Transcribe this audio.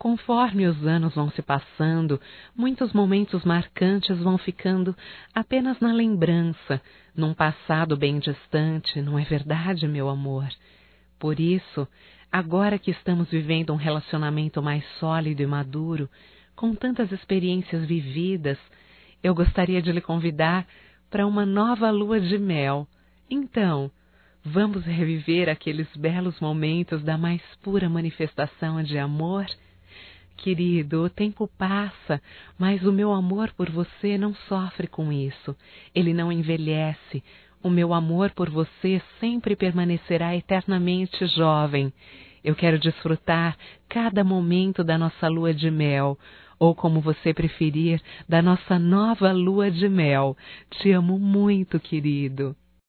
Conforme os anos vão se passando, muitos momentos marcantes vão ficando apenas na lembrança, num passado bem distante, não é verdade, meu amor? Por isso, agora que estamos vivendo um relacionamento mais sólido e maduro, com tantas experiências vividas, eu gostaria de lhe convidar para uma nova lua de mel. Então, vamos reviver aqueles belos momentos da mais pura manifestação de amor? Querido, o tempo passa, mas o meu amor por você não sofre com isso. Ele não envelhece. O meu amor por você sempre permanecerá eternamente jovem. Eu quero desfrutar cada momento da nossa lua de mel, ou como você preferir, da nossa nova lua de mel. Te amo muito, querido.